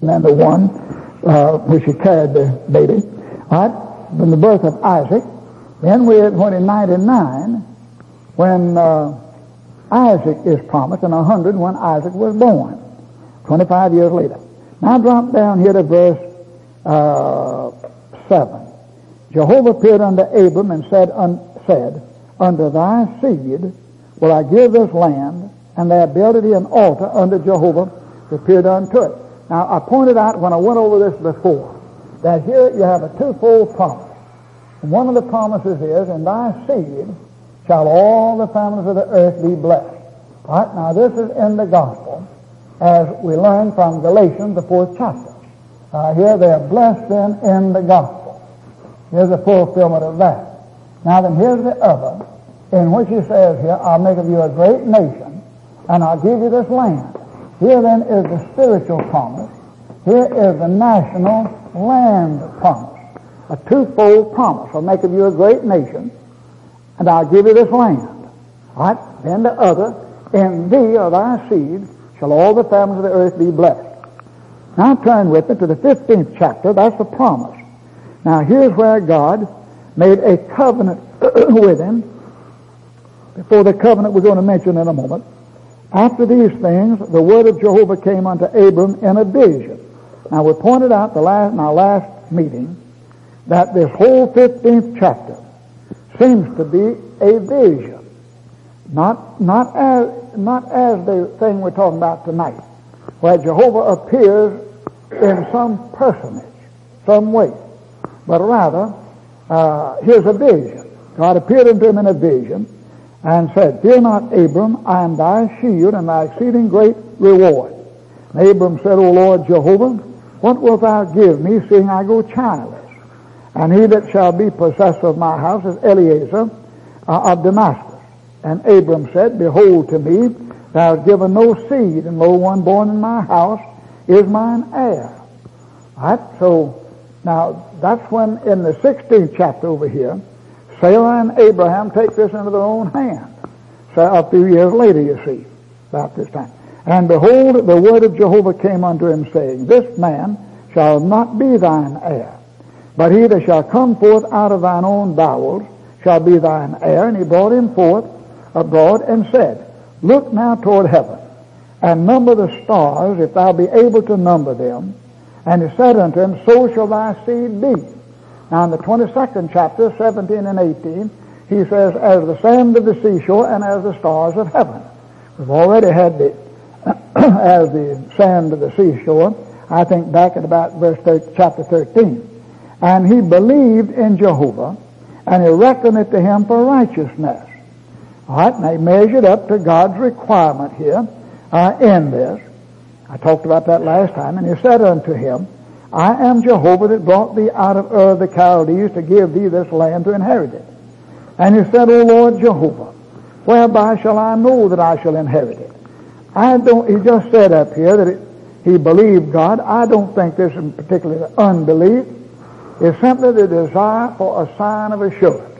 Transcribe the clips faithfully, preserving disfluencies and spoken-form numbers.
and then the one uh, where she carried the baby. All right, from the birth of Isaac. Then we're when in ninety-nine, when uh, Isaac is promised, and one hundred when Isaac was born, twenty-five years later. Now drop down here to verse uh, seven. Jehovah appeared unto Abram and said, un, said, Unto thy seed will I give this land, and there builded he an altar unto Jehovah to appear unto it. Now, I pointed out when I went over this before, that here you have a twofold promise. And one of the promises is, In thy seed shall all the families of the earth be blessed. All right, now this is in the gospel, as we learn from Galatians, the fourth chapter. Uh, here they are blessed then in the gospel. Here's the fulfillment of that. Now then, here's the other, in which he says here, I'll make of you a great nation, and I'll give you this land. Here then is the spiritual promise. Here is the national land promise. A twofold promise. I'll make of you a great nation, and I'll give you this land. All right? Then the other, in thee or thy seed shall all the families of the earth be blessed. Now turn with me to the fifteenth chapter. That's the promise. Now here's where God made a covenant with him. Before the covenant we're going to mention in a moment. After these things, the word of Jehovah came unto Abram in a vision. Now we pointed out the last, in our last meeting that this whole fifteenth chapter seems to be a vision. Not, not, as, not as the thing we're talking about tonight, where Jehovah appears in some personage, some way. But rather, uh, here's a vision. God appeared unto him in a vision and said, Fear not, Abram, I am thy shield and thy exceeding great reward. And Abram said, O Lord Jehovah, what wilt thou give me, seeing I go childless? And he that shall be possessor of my house is Eliezer uh, of Damascus. And Abram said, Behold to me, thou hast given no seed, and lo, one born in my house is mine heir. All right, so now that's when in the sixteenth chapter over here, Sarah and Abraham take this into their own hand. So a few years later, you see, about this time. And behold, the word of Jehovah came unto him, saying, This man shall not be thine heir, but he that shall come forth out of thine own bowels shall be thine heir. And he brought him forth abroad and said, Look now toward heaven, and number the stars, if thou be able to number them. And he said unto him, So shall thy seed be. Now in the twenty-second chapter, seventeen and eighteen, he says, As the sand of the seashore and as the stars of heaven. We've already had the, as the sand of the seashore, I think back at about verse thirty, chapter thirteen. And he believed in Jehovah, and he reckoned it to him for righteousness. All right, and they measured up to God's requirement here uh, in this. I talked about that last time, and he said unto him, I am Jehovah that brought thee out of Ur of the Chaldees to give thee this land to inherit it. And he said, O Lord Jehovah, whereby shall I know that I shall inherit it? I don't, he just said up here that it, he believed God. I don't think this is particularly unbelief. It's simply the desire for a sign of assurance.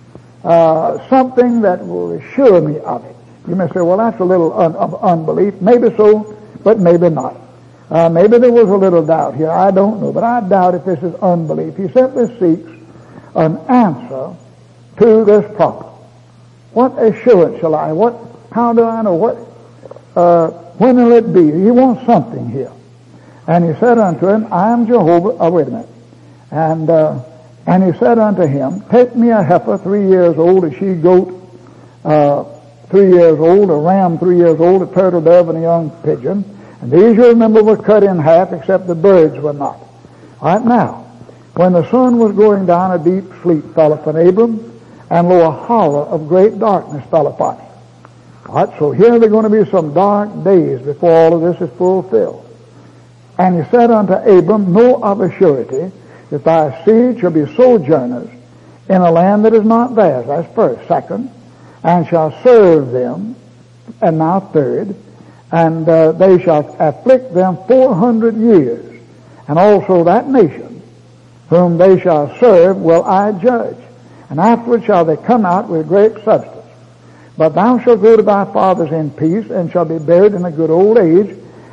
Uh, something that will assure me of it. You may say, well, that's a little un- of unbelief. Maybe so, but maybe not. Uh, maybe there was a little doubt here. I don't know, but I doubt if this is unbelief. He simply seeks an answer to this problem. What assurance shall I? What? How do I know? What? Uh, when will it be? He wants something here. And he said unto him, I am Jehovah. Oh, wait a minute. And uh, and he said unto him, Take me a heifer three years old, a she-goat uh, three years old, a ram three years old, a turtle dove, and a young pigeon. And these, you remember, were cut in half, except the birds were not. All right, now, when the sun was going down, a deep sleep fell upon Abram, and lo, a horror of great darkness fell upon him. All right, so here there are going to be some dark days before all of this is fulfilled. And he said unto Abram, Know of a surety that thy seed shall be sojourners in a land that is not theirs. That's first. Second, and shall serve them. And now third, and uh, they shall afflict them four hundred years. And also that nation whom they shall serve will I judge. And afterward shall they come out with great substance. But thou shalt go to thy fathers in peace, and shall be buried in a good old age.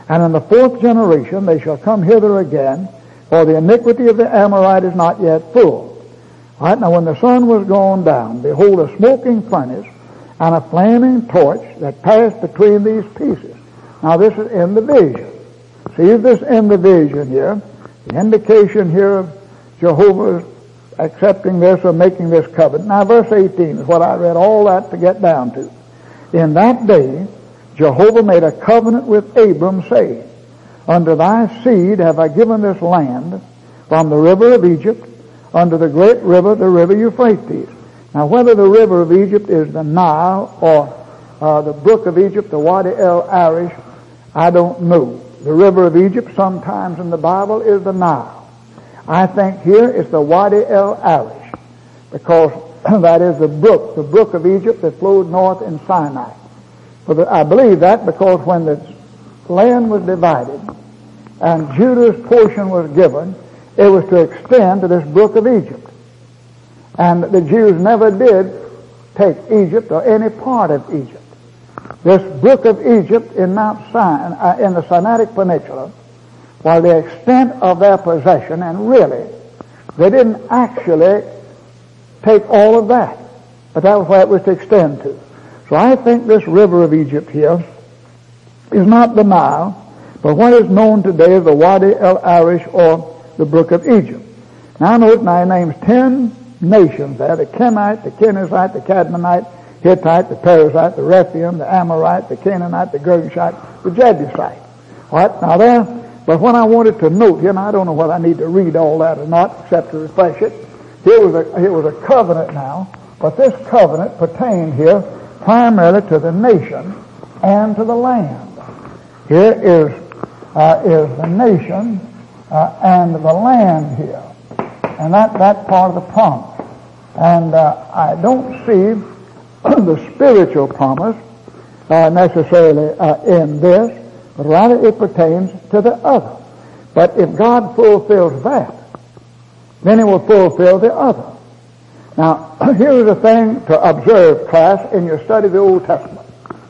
And in the fourth generation they shall come hither again, for the iniquity of the Amorite is not yet full. All right, now when the sun was gone down, behold, a smoking furnace and a flaming torch that passed between these pieces. Now this is in the vision. See this in the vision here. The indication here of Jehovah's accepting this or making this covenant. Now verse eighteen is what I read all that to get down to. In that day Jehovah made a covenant with Abram, saying, Unto thy seed have I given this land, from the river of Egypt unto the great river, the river Euphrates. Now whether the river of Egypt is the Nile or uh, the brook of Egypt, the Wadi el Arish, I don't know. The river of Egypt sometimes in the Bible is the Nile. I think here it's the Wadi el Arish, because that is the brook, the brook of Egypt that flowed north in Sinai. For the, I believe that because when the land was divided and Judah's portion was given, it was to extend to this brook of Egypt. And the Jews never did take Egypt or any part of Egypt. This brook of Egypt in Mount Sinai, uh, in the Sinaitic Peninsula, was the extent of their possession, and really, they didn't actually take all of that. But that was where it was to extend to. So I think this river of Egypt here is not the Nile, but what is known today as the Wadi el Arish, or the brook of Egypt. Now note, now he names ten nations there: the Kenite, the Kenizzite, the Cadmonite, Hittite, the Perizzite, the Rephaim, the Amorite, the Canaanite, the Girgashite, the Jebusite. All right, now there, but when I wanted to note here, and I don't know whether I need to read all that or not, except to refresh it, here was a, here was a covenant now, but this covenant pertained here primarily to the nation and to the land. Here is, uh, is the nation uh, and the land here, and that, that part of the promise. And uh, I don't see the spiritual promise uh, necessarily uh, in this, but rather it pertains to the other. But if God fulfills that, then he will fulfill the other. Now, here's a thing to observe, class, in your study of the Old Testament.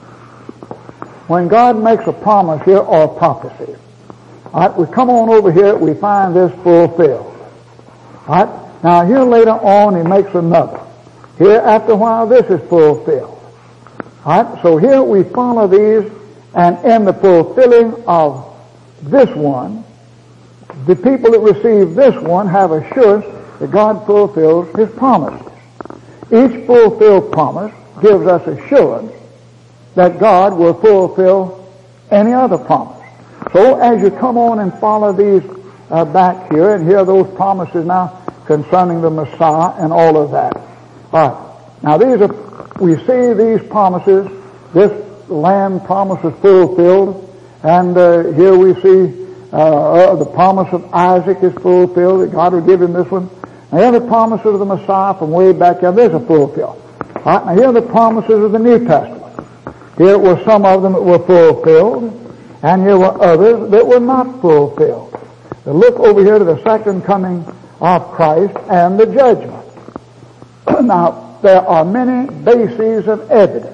When God makes a promise here or a prophecy, all right, we come on over here, we find this fulfilled. All right, now here later on he makes another. Here after a while this is fulfilled. All right, so here we follow these, and in the fulfilling of this one, the people that receive this one have assurance that God fulfills his promises. Each fulfilled promise gives us assurance that God will fulfill any other promise. So as you come on and follow these uh, back here, and hear those promises now concerning the Messiah and all of that. All right. Now these are, we see these promises. This land promise is fulfilled, and uh, here we see uh, uh, the promise of Isaac is fulfilled, that God will give him this one. Now here the promises of the Messiah from way back there, there's a fulfilled. All right, now here are the promises of the New Testament. Here were some of them that were fulfilled, and here were others that were not fulfilled. So look over here to the second coming of Christ and the judgment. Now, there are many bases of evidence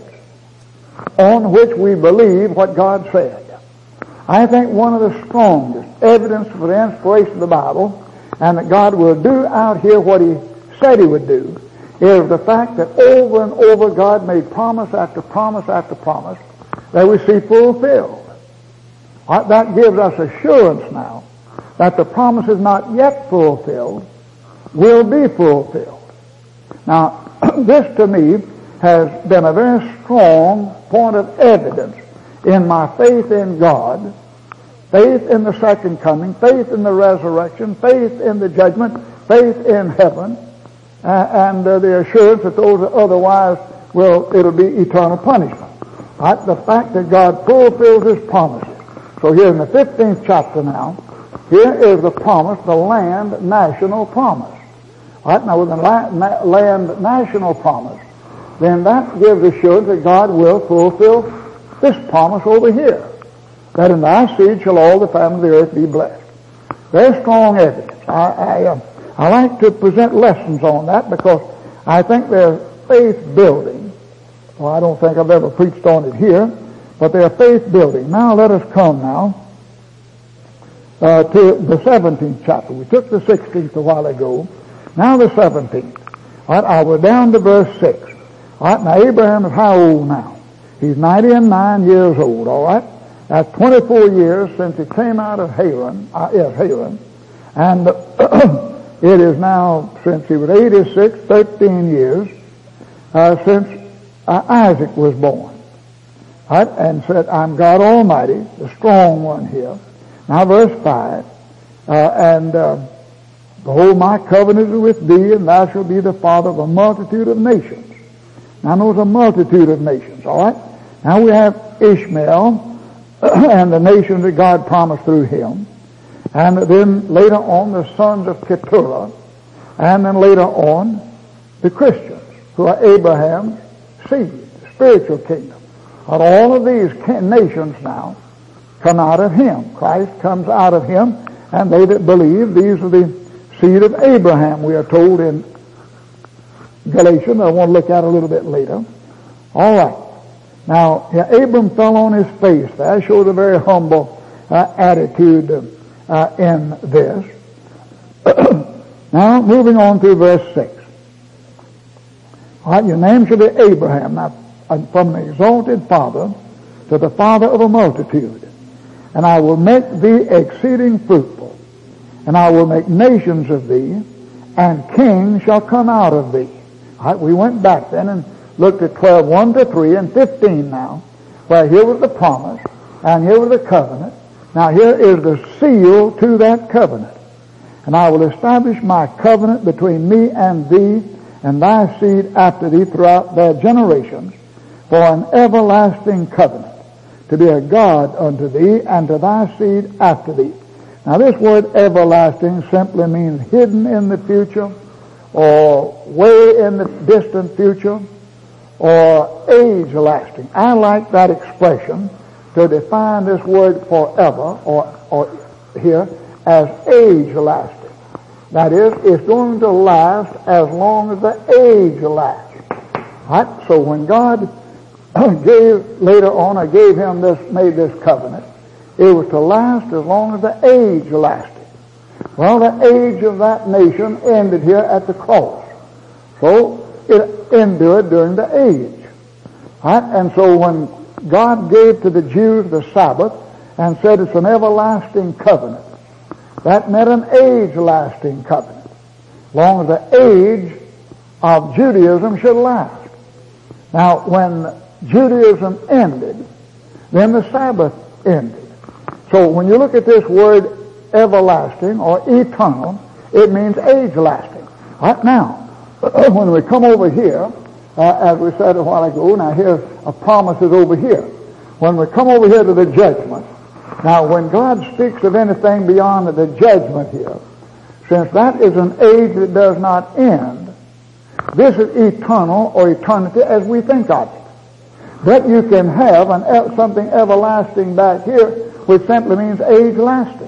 on which we believe what God said. I think one of the strongest evidence for the inspiration of the Bible, and that God will do out here what he said he would do, is the fact that over and over God made promise after promise after promise that we see fulfilled. That gives us assurance now that the promise is not yet fulfilled, will be fulfilled. Now, this to me has been a very strong point of evidence in my faith in God, faith in the second coming, faith in the resurrection, faith in the judgment, faith in heaven, uh, and uh, the assurance that those that otherwise will, it'll be eternal punishment. Right? The fact that God fulfills his promises. So here in the fifteenth chapter now, here is the promise, the land national promise. Right? Now with the la- na- land national promise, then that gives assurance that God will fulfill this promise over here, that in thy seed shall all the families of the earth be blessed. Very strong evidence. I, I, uh, I like to present lessons on that because I think they're faith building. Well, I don't think I've ever preached on it here, but they're faith building. Now let us come now uh, to the seventeenth chapter. We took the sixteenth a while ago. Now the seventeenth. All right, I was down to verse six. All right, now Abraham is how old now? He's ninety and nine years old, all right? That's twenty-four years since he came out of Haran, uh, yes, Haran. And it is now, since he was eighty-six, thirteen years, uh, since uh, Isaac was born. All right, and said, I'm God Almighty, the strong one here. Now verse five, uh, and uh, behold, my covenant is with thee, and thou shalt be the father of a multitude of nations. Now there's a multitude of nations, all right? Now we have Ishmael and the nations that God promised through him. And then later on the sons of Keturah. And then later on the Christians, who are Abraham's seed, the spiritual kingdom. But all of these nations now come out of him. Christ comes out of him, and they that believe, these are the seed of Abraham, we are told in Galatians. I want to look at it a little bit later. All right. Now, yeah, Abram fell on his face. That shows a very humble uh, attitude uh, in this. Now, moving on to verse six. All right, your name shall be Abraham, now, from the exalted father to the father of a multitude. And I will make thee exceeding fruitful, and I will make nations of thee, and kings shall come out of thee. All right, we went back then and looked at twelve, one to three, and fifteen now, where here was the promise, and here was the covenant. Now here is the seal to that covenant. And I will establish my covenant between me and thee, and thy seed after thee throughout their generations, for an everlasting covenant, to be a God unto thee, and to thy seed after thee. Now this word everlasting simply means hidden in the future, or way in the distant future, or age lasting. I like that expression to define this word forever, or, or here, as age lasting. That is, it's going to last as long as the age lasts. Right? So when God gave, later on, I gave him this, made this covenant, it was to last as long as the age lasted. Well, the age of that nation ended here at the cross. So it endured during the age. Right? And so when God gave to the Jews the Sabbath and said it's an everlasting covenant, that meant an age-lasting covenant, as long as the age of Judaism should last. Now, when Judaism ended, then the Sabbath ended. So when you look at this word everlasting or eternal, it means age-lasting. Right now, when we come over here, uh, as we said a while ago, now here a promise is over here. When we come over here to the judgment, now when God speaks of anything beyond the judgment here, since that is an age that does not end, this is eternal or eternity as we think of it. But you can have an, something everlasting back here, which simply means age-lasting.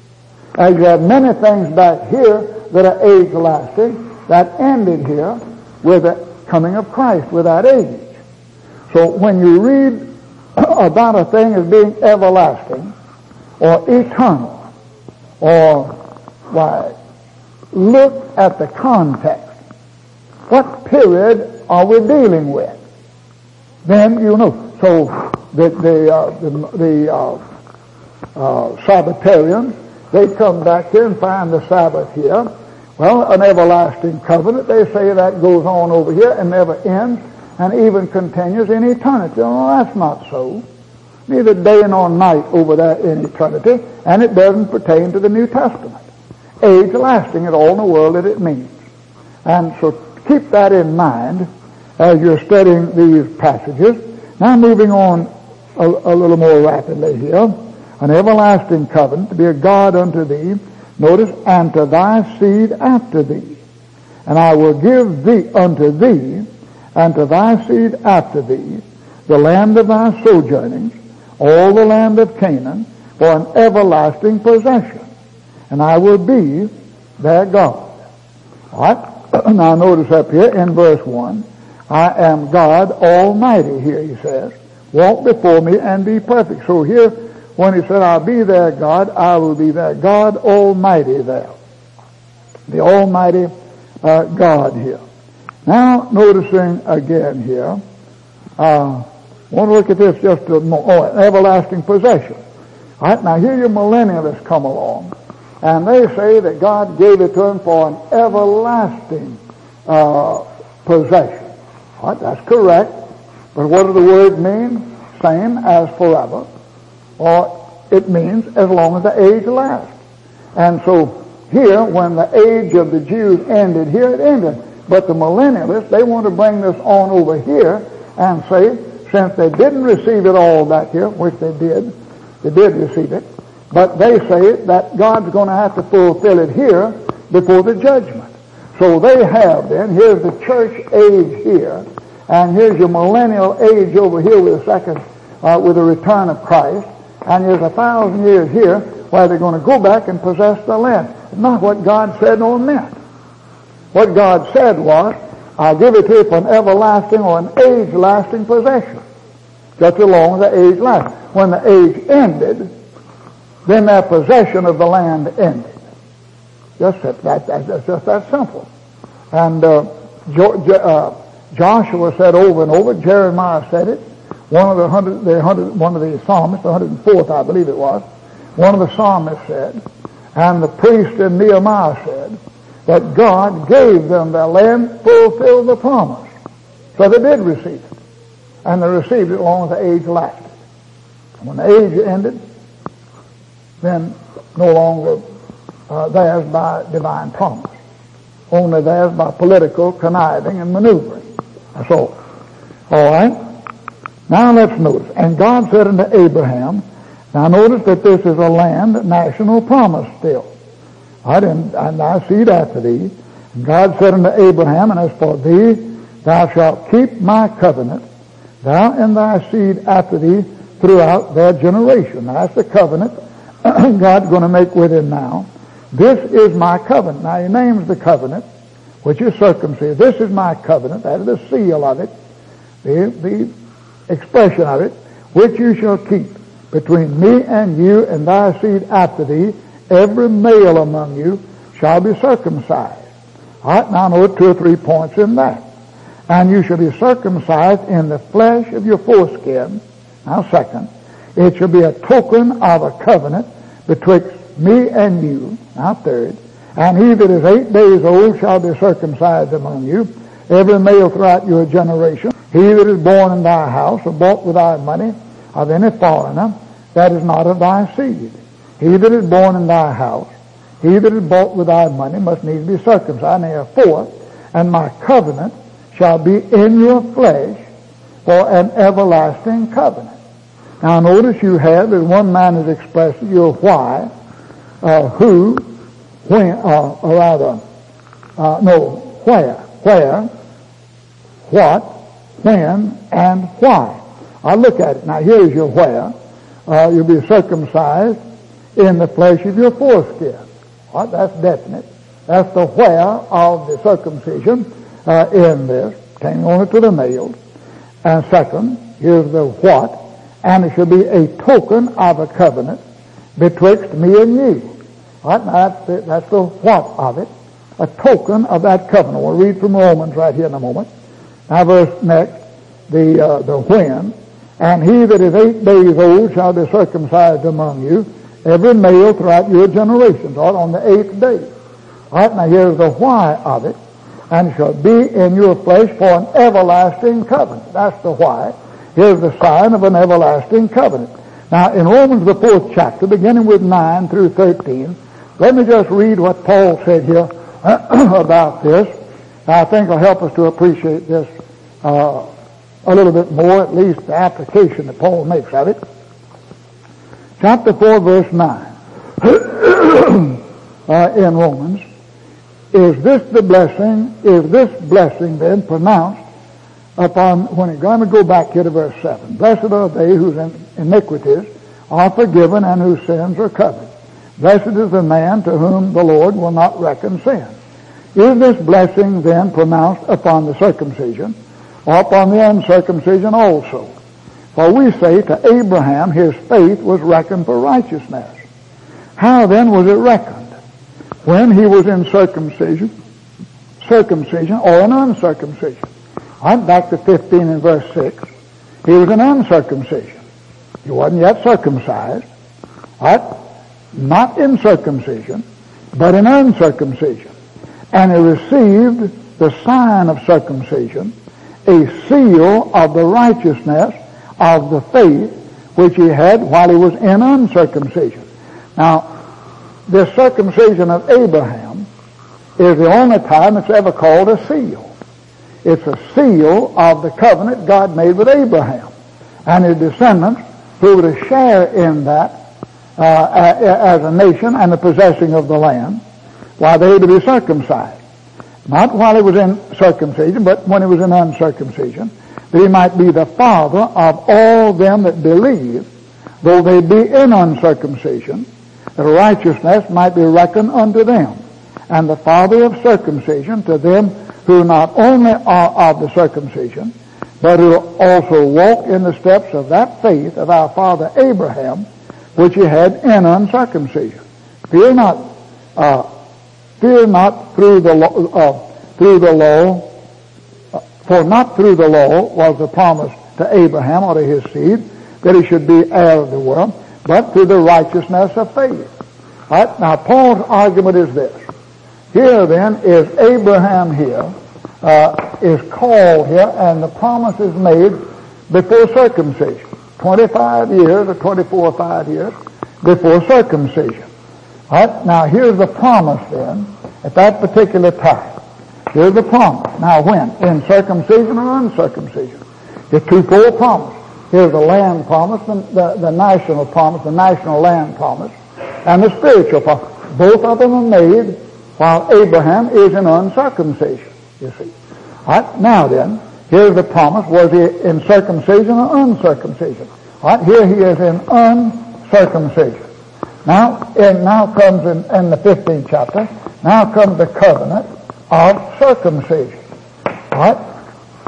As you have many things back here that are age-lasting, that ended here with the coming of Christ, with that age. So when you read about a thing as being everlasting or eternal, or why, look at the context. What period are we dealing with? Then you know. So the the uh, the, the uh, uh, Sabbatarians, they come back here and find the Sabbath here. Well, an everlasting covenant, they say that goes on over here and never ends and even continues in eternity. No, that's not so. Neither day nor night over there in eternity, and it doesn't pertain to the New Testament. Age lasting is all in the world that it means. And so keep that in mind as you're studying these passages. Now moving on a, a little more rapidly here. An everlasting covenant, to be a God unto thee, notice, and to thy seed after thee. And I will give thee unto thee, and to thy seed after thee, the land of thy sojournings, all the land of Canaan, for an everlasting possession. And I will be their God. All right? Now notice up here in verse one, I am God Almighty, here he says. Walk before me and be perfect. So here when he said, I'll be their God, I will be their God Almighty there. The Almighty uh, God here. Now, noticing again here, uh, I want to look at this just a moment. Oh, an everlasting possession. All right, now here your millennialists come along, and they say that God gave it to them for an everlasting uh, possession. All right, that's correct. But what do the words mean? Same as forever. Or it means as long as the age lasts. And so here, when the age of the Jews ended, here it ended. But the millennialists, they want to bring this on over here and say, since they didn't receive it all back here, which they did, they did receive it, but they say that God's going to have to fulfill it here before the judgment. So they have then, here's the church age here, and here's your millennial age over here with a second, uh, with the return of Christ, and there's a thousand years here where they're going to go back and possess the land. It's not what God said nor meant. What God said was, I'll give it to you for an everlasting or an age-lasting possession. Just as long as the age lasts. When the age ended, then their possession of the land ended. Just that, that, that, that's just that simple. And uh, jo, uh, Joshua said over and over, Jeremiah said it, one of the hundred, the hundred, one of the psalmists, the hundred and fourth, I believe it was, one of the psalmists said, and the priest in Nehemiah said, that God gave them their land, fulfilled the promise. So they did receive it. And they received it as long as the age lasted. When the age ended, then no longer uh, theirs by divine promise. Only theirs by political conniving and maneuvering. That's all. All right? Now let's notice. And God said unto Abraham, now notice that this is a land national promise still. I didn't, and thy seed after thee. And God said unto Abraham, and as for thee, thou shalt keep my covenant, thou and thy seed after thee throughout their generation. Now, that's the covenant God's going to make with him now. This is my covenant. Now, he names the covenant, which is circumcision. This is my covenant. That is the seal of it, the, the expression of it, which you shall keep between me and you and thy seed after thee. Every male among you shall be circumcised. All right, now note two or three points in that. And you shall be circumcised in the flesh of your foreskin. Now second, it shall be a token of a covenant betwixt me and you. Now third, and he that is eight days old shall be circumcised among you, every male throughout your generation. He that is born in thy house or bought with thy money of any foreigner, that is not of thy seed. He that is born in thy house, he that is bought with thy money must needs be circumcised. Therefore, and my covenant shall be in your flesh for an everlasting covenant. Now notice you have, as one man has expressed, your why, uh, who, when, uh, or rather, uh, no, where, where, what, when, and why. I look at it. Now here's your where. Uh, you'll be circumcised in the flesh of your foreskin. All right, that's definite. That's the where of the circumcision uh, in this, pertaining only to the males. And second, here's the what, and it shall be a token of a covenant betwixt me and you. All right, now that's the, that's the what of it, a token of that covenant. We'll read from Romans right here in a moment. Now verse next, the uh, the when, and he that is eight days old shall be circumcised among you, every male throughout your generations, or on the eighth day. All right, now here's the why of it. And shall be in your flesh for an everlasting covenant. That's the why. Here's the sign of an everlasting covenant. Now, in Romans, the fourth chapter, beginning with nine through thirteen, let me just read what Paul said here about this. I think it'll help us to appreciate this uh, a little bit more, at least the application that Paul makes of it. Chapter four, verse nine, uh, in Romans. Is this the blessing, is this blessing then pronounced upon, when you're going to go back here to verse seven, blessed are they whose iniquities are forgiven and whose sins are covered. Blessed is the man to whom the Lord will not reckon sin. Is this blessing then pronounced upon the circumcision or upon the uncircumcision also? For we say to Abraham his faith was reckoned for righteousness. How then was it reckoned? When he was in circumcision, circumcision or in uncircumcision. I'm back to fifteen and verse six. He was in uncircumcision. He wasn't yet circumcised. Right? Not in circumcision, but in uncircumcision. And he received the sign of circumcision, a seal of the righteousness of the faith which he had while he was in uncircumcision. Now, this circumcision of Abraham is the only time it's ever called a seal. It's a seal of the covenant God made with Abraham and his descendants who were to share in that uh, as a nation and the possessing of the land while they were to be circumcised. Not while he was in circumcision, but when he was in uncircumcision, that he might be the father of all them that believe, though they be in uncircumcision, that righteousness might be reckoned unto them, and the father of circumcision to them who not only are of the circumcision, but who also walk in the steps of that faith of our father Abraham, which he had in uncircumcision. Fear not, uh, fear not through the law, uh, through the law, uh, for not through the law was the promise to Abraham or to his seed that he should be heir of the world, but through the righteousness of faith. All right? Now, Paul's argument is this. Here then is Abraham here, uh, is called here, and the promise is made before circumcision. twenty-five years or twenty-four or five years before circumcision. All right? Now, here's the promise then at that particular time. Here's the promise. Now, when? In circumcision or uncircumcision? The twofold promise. Here's the land promise, the, the, the national promise, the national land promise, and the spiritual promise. Both of them are made while Abraham is in uncircumcision, you see. All right, now then, here's the promise. Was he in circumcision or uncircumcision? All right, here he is in uncircumcision. Now, and now comes in, in the fifteenth chapter, now comes the covenant of circumcision. All right?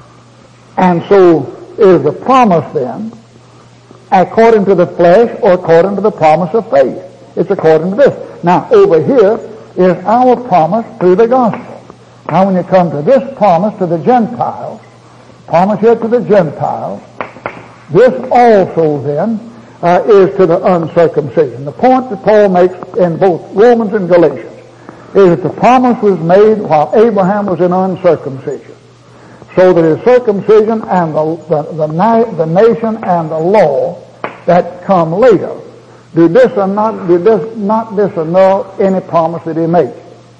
And so is the promise then according to the flesh or according to the promise of faith? It's according to this. Now, over here is our promise through the gospel. Now, when you come to this promise to the Gentiles, promise here to the Gentiles, this also then uh, is to the uncircumcision. The point that Paul makes in both Romans and Galatians is that the promise was made while Abraham was in uncircumcision, so that his circumcision and the, the, the, na- the nation and the law that come later do this or not, do this, not disannul any promise that he made.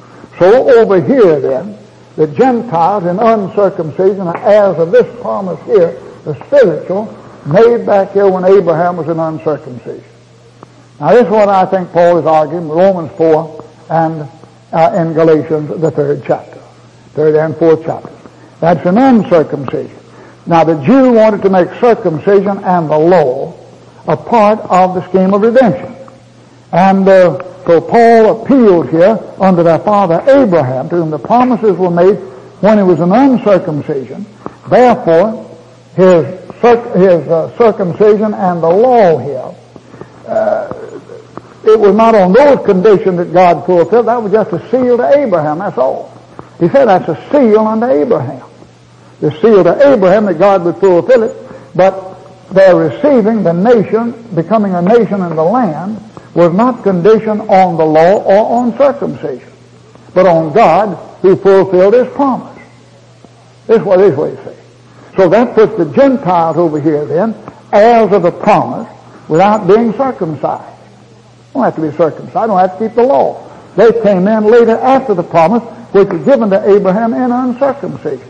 So over here then, the Gentiles in uncircumcision are heirs of this promise here, the spiritual, made back here when Abraham was in uncircumcision. Now this is what I think Paul is arguing, Romans four and uh, in Galatians, the third chapter, third and fourth chapter. That's an uncircumcision. Now the Jew wanted to make circumcision and the law a part of the scheme of redemption. And uh, so Paul appealed here unto their father Abraham, to whom the promises were made when he was an uncircumcision. Therefore, his, circ- his uh, circumcision and the law here, uh, it was not on those conditions that God fulfilled. That was just a seal to Abraham, that's all. He said that's a seal unto Abraham. The seal to Abraham that God would fulfill it, but their receiving the nation, becoming a nation in the land, was not conditioned on the law or on circumcision, but on God who fulfilled his promise. This is what it is what he says. So that puts the Gentiles over here then, heirs of the promise, without being circumcised. Don't have to be circumcised, don't have to keep the law. They came in later after the promise, which was given to Abraham in uncircumcision.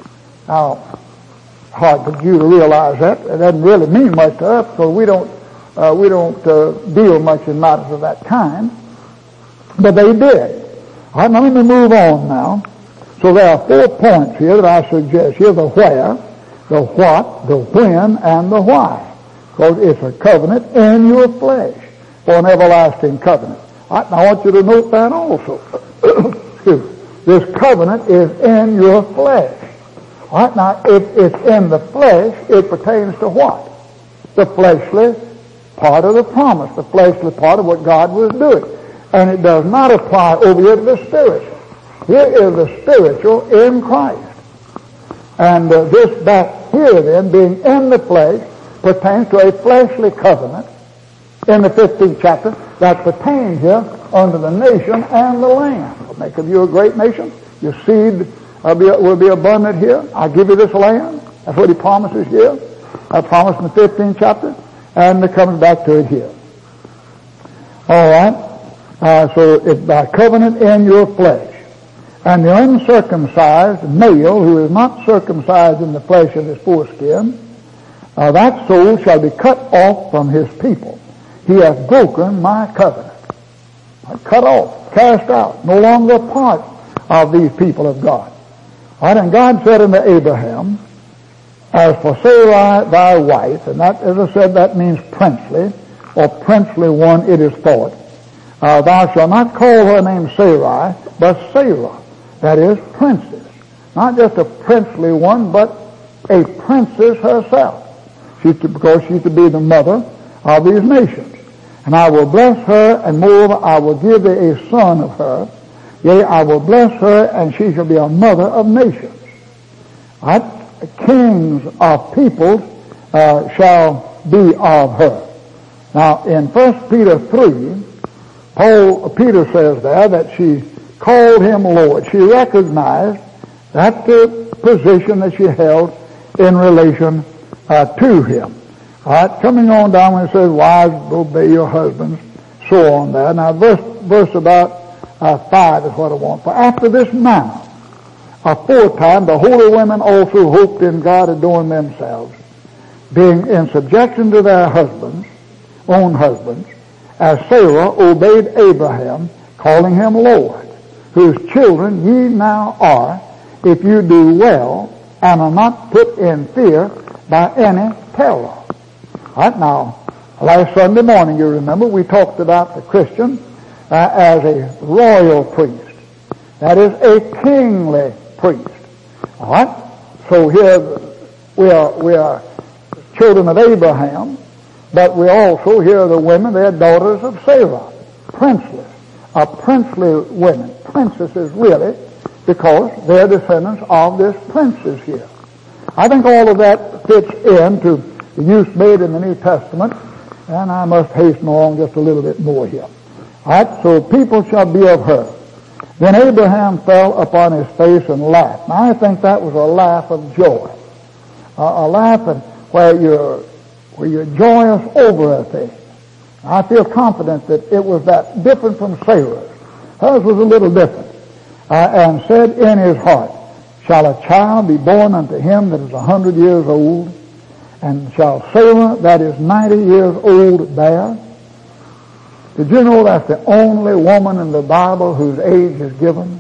Now, hard for you to realize that. It doesn't really mean much to us, because we don't uh, we don't uh, deal much in matters of that kind. But they did. All right, now let me move on now. So there are four points here that I suggest here: the where, the what, the when, and the why. Because it's a covenant in your flesh, for an everlasting covenant. All right, now I want you to note that also. Excuse me. This covenant is in your flesh. All right, now, if it's in the flesh, it pertains to what? the fleshly part of the promise, the fleshly part of what God was doing. And it does not apply over here to the spiritual. Here is the spiritual in Christ. And uh, this back here then, being in the flesh, pertains to a fleshly covenant in the fifteenth chapter that pertains here unto the nation and the land. I'll make of you a great nation. Your seed uh, be, will be abundant here. I'll give you this land. That's what he promises here. I promised in the fifteenth chapter. And it comes back to it here. All right. Uh, so it's by covenant in your flesh. And the uncircumcised male who is not circumcised in the flesh of his foreskin, uh, that soul shall be cut off from his people. He hath broken my covenant. Cut off, cast out, no longer a part of these people of God. All right, and God said unto Abraham, as for Sarai thy wife, and that, as I said, that means princely, or princely one it is thought, uh, thou shalt not call her name Sarai, but Sarah, that is, princess. Not just a princely one, but a princess herself. She's to, because she's to be the mother of these nations. And I will bless her, and moreover, I will give thee a son of her. Yea, I will bless her, and she shall be a mother of nations. Right? Kings of peoples uh, shall be of her. Now, in First Peter three, Paul, Peter says there that she called him Lord. She recognized that the position that she held in relation uh, to him. All right, coming on down when it says, wives, obey your husbands, so on there. Now, verse, verse about uh, five is what I want. For after this manner, aforetime the holy women also hoped in God, adorning themselves, being in subjection to their husbands, own husbands, as Sarah obeyed Abraham, calling him Lord, whose children ye now are, if you do well, and are not put in fear by any terror. Right now, last Sunday morning, you remember, we talked about the Christian uh, as a royal priest. That is a kingly priest. All right? So here we are, we are children of Abraham, but we also, here are the women, they're daughters of Sarah, princely, a princely women. Princesses, really, because they're descendants of this princess here. I think all of that fits into the use made in the New Testament, and I must hasten along just a little bit more here. All right, so people shall be of her. Then Abraham fell upon his face and laughed. Now I think that was a laugh of joy, a, a laugh of where you're where you're joyous over a thing. I feel confident that it was that different from Sarah's. Hers was a little different, uh, and said in his heart, shall a child be born unto him that is a hundred years old? And shall Sarah, that is ninety years old, bear? Did you know that's the only woman in the Bible whose age is given?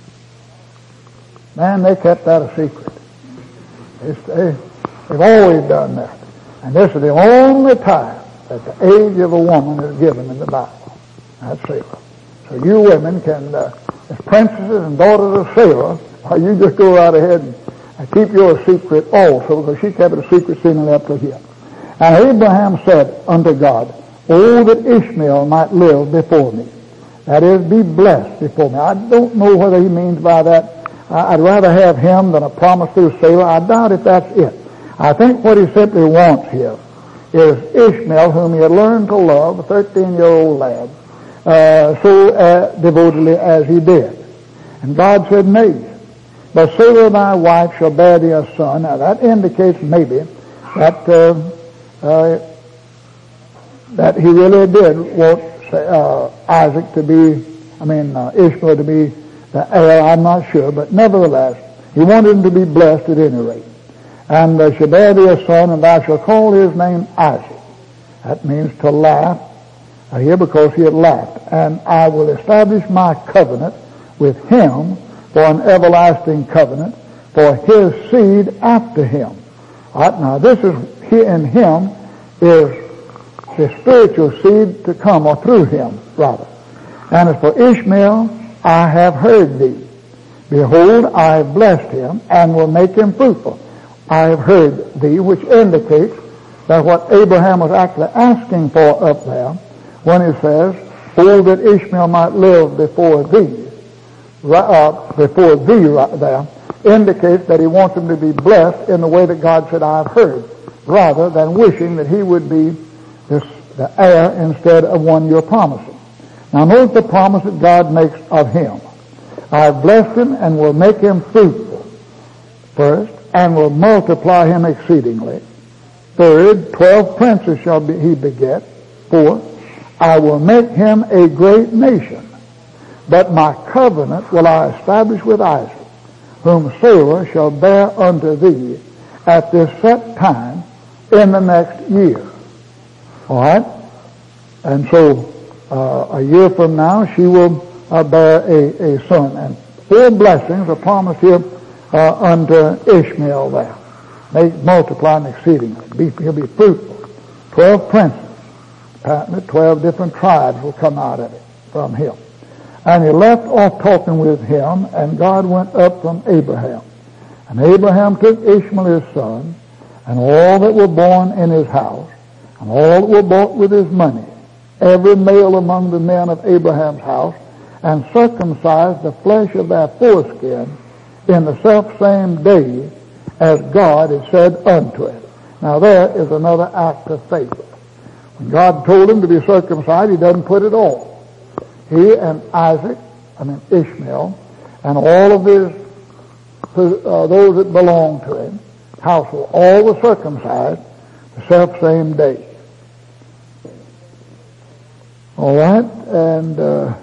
Man, they kept that a secret. It's, they, they've always done that. And this is the only time that the age of a woman is given in the Bible. That's Sarah. So you women can, uh, as princesses and daughters of Sarah, or you just go right ahead and and keep your secret also, because she kept it a secret seemingly up to here. And Abraham said unto God, oh, that Ishmael might live before me. That is, be blessed before me. I don't know whether he means by that, I'd rather have him than a promise through Sarah. I doubt if that's it. I think what he simply wants here is Ishmael, whom he had learned to love, a thirteen-year-old lad, uh, so uh, devotedly as he did. And God said, nay. But Sarah thy wife shall bear thee a son. Now that indicates maybe that uh, uh, that he really did want uh, Isaac to be, I mean uh, Ishmael to be the heir. I'm not sure, but nevertheless, he wanted him to be blessed at any rate. And uh, shall bear thee a son, and thou shalt call his name Isaac. That means to laugh uh, here, because he had laughed. And I will establish my covenant with him for an everlasting covenant, for his seed after him. All right, now this is, here in him is the spiritual seed to come, or through him, rather. And as for Ishmael, I have heard thee. Behold, I have blessed him, and will make him fruitful. I have heard thee, which indicates that what Abraham was actually asking for up there when he says, "Oh, that Ishmael might live before thee," uh, before thee right there, indicates that he wants him to be blessed in the way that God said, "I've heard," rather than wishing that he would be this, the heir instead of one you're promising. Now note the promise that God makes of him. "I've blessed him and will make him fruitful," first, "and will multiply him exceedingly." Third, twelve princes shall be, he beget. Fourth, "I will make him a great nation, but my covenant will I establish with Isaac, whom Sarah shall bear unto thee at this set time in the next year." All right? And so uh, a year from now she will uh, bear a, a son. And four blessings are promised here uh, unto Ishmael there. Make, multiply him exceedingly. Be, he'll be fruitful. Twelve princes. Apparently twelve different tribes will come out of it from him. And he left off talking with him, and God went up from Abraham. And Abraham took Ishmael his son, and all that were born in his house, and all that were bought with his money, every male among the men of Abraham's house, and circumcised the flesh of their foreskin in the selfsame day as God had said unto it. Now there is another act of faith. When God told him to be circumcised, he doesn't put it off. He and Isaac, I mean Ishmael, and all of his, uh, those that belonged to him, household, all were circumcised the self-same day. All right, and uh,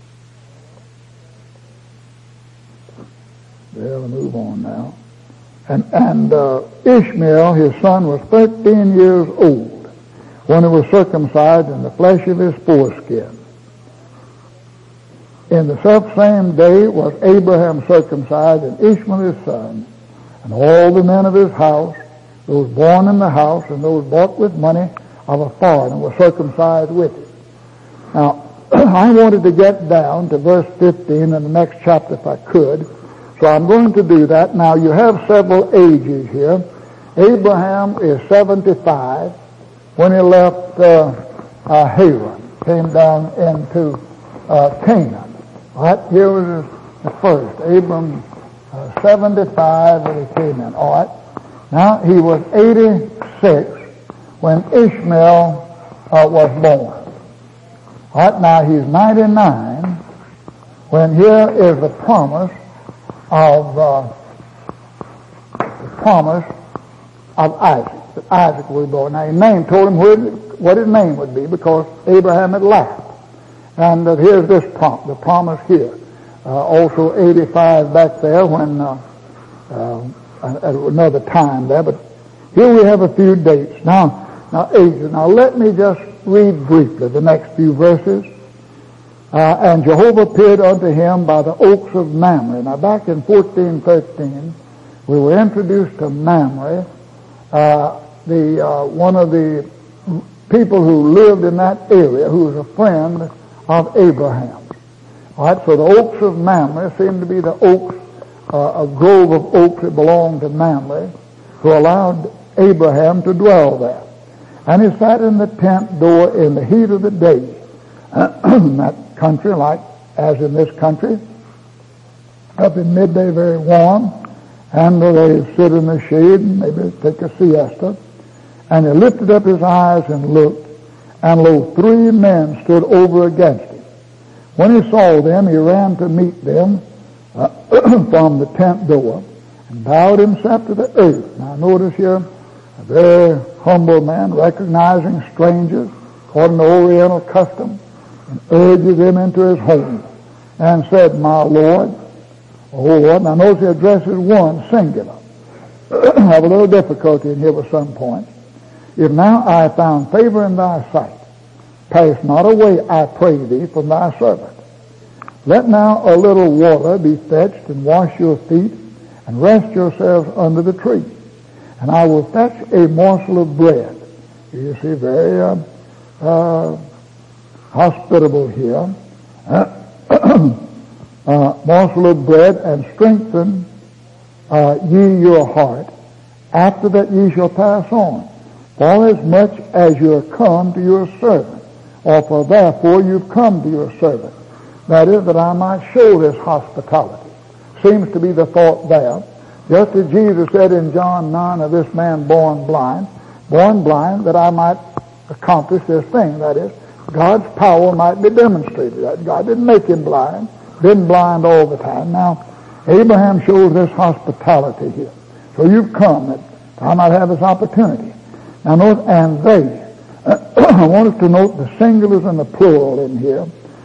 we'll move on now. And, and uh, Ishmael, his son, was thirteen years old when he was circumcised in the flesh of his foreskin. In the selfsame day was Abraham circumcised, and Ishmael his son, and all the men of his house, those born in the house and those bought with money of a foreigner, were circumcised with it. Now, I wanted to get down to verse fifteen in the next chapter if I could, so I'm going to do that. Now, you have several ages here. Abraham is seventy-five when he left uh, uh, Haran, came down into uh, Canaan. All right, here was the first. Abram, uh, seventy-five when he came in. All right. Now, he was eighty-six when Ishmael uh, was born. All right, now he's ninety-nine when here is the promise of uh, the promise of Isaac, that Isaac would be born. Now, his name told him what his name would be because Abraham had laughed. And uh, here's this prom- the promise here. Uh, also eighty-five back there when uh, uh, at another time there. But here we have a few dates. Now, now ages. Now let me just read briefly the next few verses. Uh, and Jehovah appeared unto him by the oaks of Mamre. Now back in fourteen thirteen, we were introduced to Mamre, uh, the uh, one of the people who lived in that area, who was a friend of Abraham. All right, so the oaks of Mamre seem to be the oaks, uh, a grove of oaks that belonged to Mamre, who allowed Abraham to dwell there. And he sat in the tent door in the heat of the day. In that country, like as in this country, up in midday very warm, and they sit in the shade and maybe take a siesta. And he lifted up his eyes and looked, and lo, three men stood over against him. When he saw them, he ran to meet them uh, from the tent door and bowed himself to the earth. Now notice here, a very humble man, recognizing strangers according to Oriental custom, and urges them into his home and said, "My Lord, O Lord." Now notice he addresses one singular. I have a little difficulty in here with some points. "If now I have found favor in thy sight, pass not away, I pray thee, from thy servant. Let now a little water be fetched, and wash your feet, and rest yourselves under the tree. And I will fetch a morsel of bread." You see, very uh, uh, hospitable here. Uh, uh, morsel of bread, and strengthen uh, ye your heart. After that ye shall pass on. For as much as you are come to your servant, or for therefore you've come to your servant. That is, that I might show this hospitality. Seems to be the thought there. Just as Jesus said in John nine of this man born blind, born blind that I might accomplish this thing. That is, God's power might be demonstrated. That God didn't make him blind, been blind all the time. Now, Abraham shows this hospitality here. So you've come that I might have this opportunity. Now note, and they. I want us to note the singulars and the plural in here.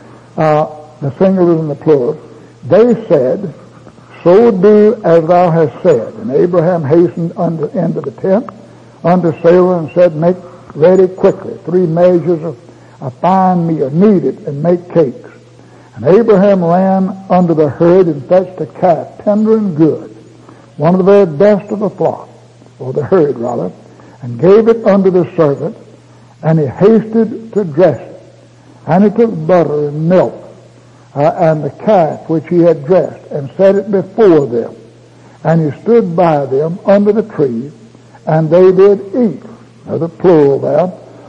Uh, the singulars and the plural. They said, so do as thou hast said. And Abraham hastened under, into the tent unto Sarah and said, make ready quickly three measures of a fine meal, knead it, and make cakes. And Abraham ran under the herd and fetched a calf, tender and good, one of the very best of the flock, or the herd rather, and gave it unto the servant, and he hasted to dress it. And he took butter and milk, uh, and the calf which he had dressed, and set it before them. And he stood by them under the tree, and they did eat. Now the plural there,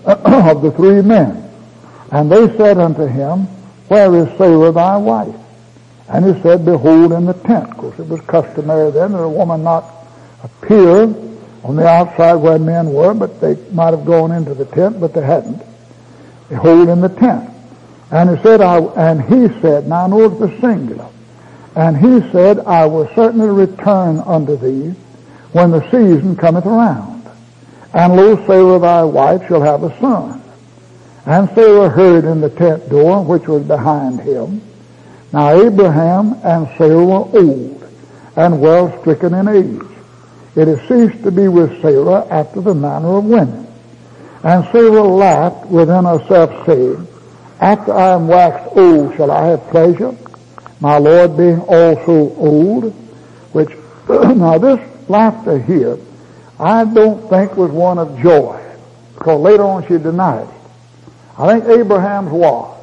of the three men. And they said unto him, where is Sarah thy wife? And he said, behold, in the tent. Of course, it was customary then that a woman not appear on the outside where men were, but they might have gone into the tent, but they hadn't. Behold, in the tent. And he said, I, and he said, now notice the singular. And he said, I will certainly return unto thee when the season cometh around. And lo, Sarah thy wife shall have a son. And Sarah heard in the tent door, which was behind him. Now Abraham and Sarah were old, and well stricken in age. It had ceased to be with Sarah after the manner of women. And Sarah laughed within herself, saying, after I am waxed old, shall I have pleasure, my Lord being also old? Which, now this laughter here, I don't think was one of joy, because later on she denied it. I think Abraham's was.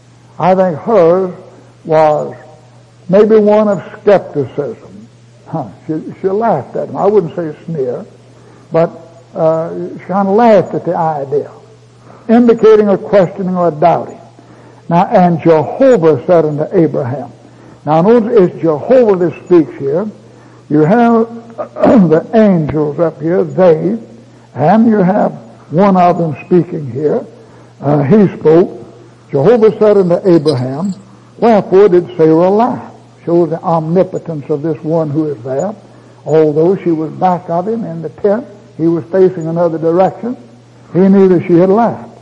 I think hers was maybe one of skepticism. Huh. She, she laughed at him. I wouldn't say sneer, but uh, she kind of laughed at the idea, indicating a questioning or a doubting. Now, and Jehovah said unto Abraham. Now, notice it's Jehovah that speaks here. You have the angels up here, they, and you have one of them speaking here. Uh, he spoke. Jehovah said unto Abraham, wherefore did Sarah laugh? Shows the omnipotence of this one who is there. Although she was back of him in the tent, he was facing another direction. He knew that she had laughed.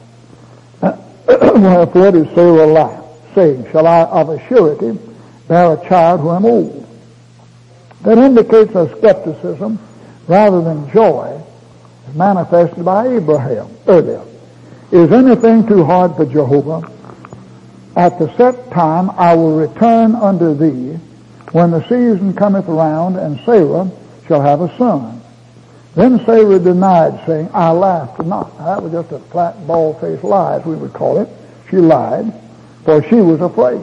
Wherefore did Sarah laugh, saying, shall I of a surety bear a child who am old? That indicates a skepticism rather than joy manifested by Abraham earlier. Is anything too hard for Jehovah? At the set time I will return unto thee when the season cometh around, and Sarah shall have a son. Then Sarah denied, saying, I laughed not. Now, that was just a flat, bald-faced lie, as we would call it. She lied, for she was afraid.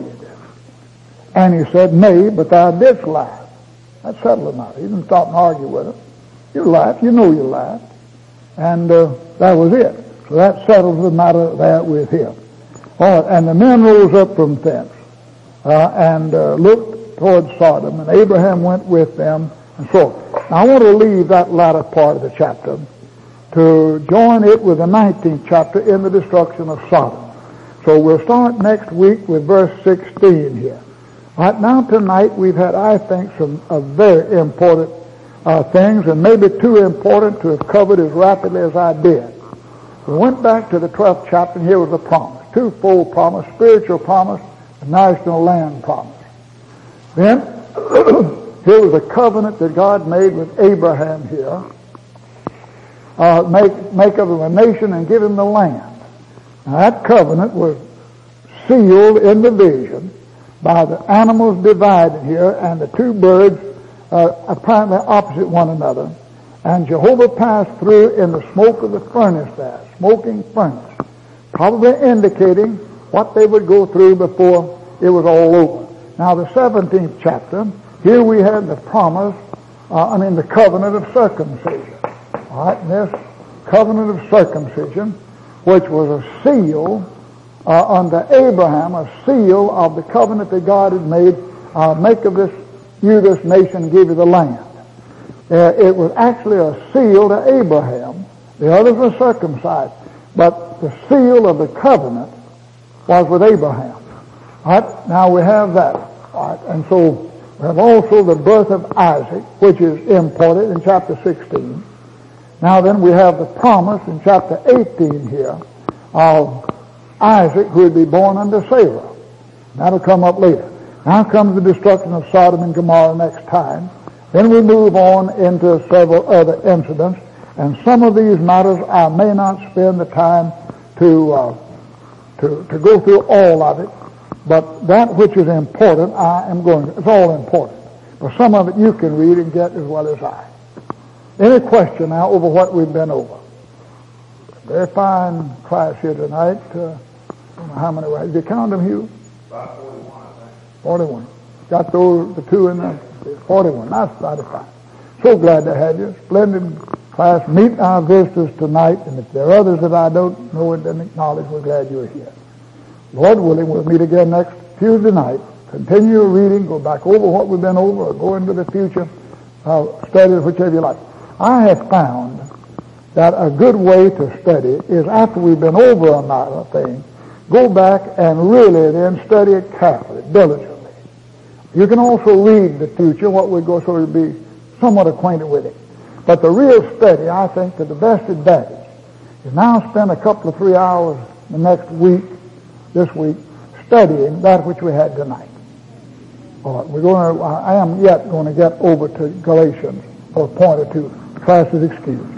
And he said, nay, but thou didst laugh. That settled the matter. He didn't stop and argue with her. You laughed. You know you laughed. And uh, that was it. So that settles the matter there with him. All right, and the men rose up from thence uh, and uh, looked toward Sodom, and Abraham went with them, and so on. Now I want to leave that latter part of the chapter to join it with the nineteenth chapter in the destruction of Sodom. So we'll start next week with verse sixteen here. Right now tonight we've had, I think, some uh, very important uh, things, and maybe too important to have covered as rapidly as I did. We went back to the twelfth chapter, and here was the promise. Twofold promise, spiritual promise, and national land promise. Then, here was a covenant that God made with Abraham here. Uh, make, make of him a nation and give him the land. Now that covenant was sealed in the vision by the animals divided here and the two birds uh, apparently opposite one another. And Jehovah passed through in the smoke of the furnace there, smoking furnace, probably indicating what they would go through before it was all over. Now the seventeenth chapter, here we had the promise, uh, I mean the covenant of circumcision. All right, and this covenant of circumcision, which was a seal uh, unto Abraham, a seal of the covenant that God had made. I'll make of this you this nation and give you the land. Uh, it was actually a seal to Abraham. The others were circumcised, but the seal of the covenant was with Abraham. All right, now we have that. All right, and so we have also the birth of Isaac, which is imported in chapter sixteen. Now then we have the promise in chapter eighteen here of Isaac who would be born unto Sarah. That'll come up later. Now comes the destruction of Sodom and Gomorrah next time. Then we move on into several other incidents, and some of these matters I may not spend the time to uh, to to go through all of it, but that which is important I am going to. It's all important, but some of it you can read and get as well as I. Any question now over what we've been over? Very fine class here tonight. Uh, I don't know how many. Did you count them, Hugh? About forty-one, I think. forty-one. Got those, the two in there? forty-one. That's mighty fine. So glad to have you. Splendid class. Meet our visitors tonight, and if there are others that I don't know and didn't acknowledge, we're glad you're here. Lord willing, we'll meet again next Tuesday night. Continue reading, go back over what we've been over, or go into the future, uh, study whichever you like. I have found that a good way to study is after we've been over a matter of thing, go back and really then study it carefully, diligently. You can also read the future, what we go, so you'll be somewhat acquainted with it. But the real study, I think, to the best advantage is now spend a couple of three hours the next week, this week, studying that which we had tonight. All right, we're going to, I am yet going to get over to Galatians for a point or two. Class is excused.